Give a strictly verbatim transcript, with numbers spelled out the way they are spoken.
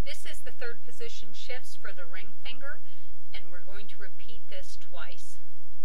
This is the third position shifts for the ring finger, and we're going to repeat this twice.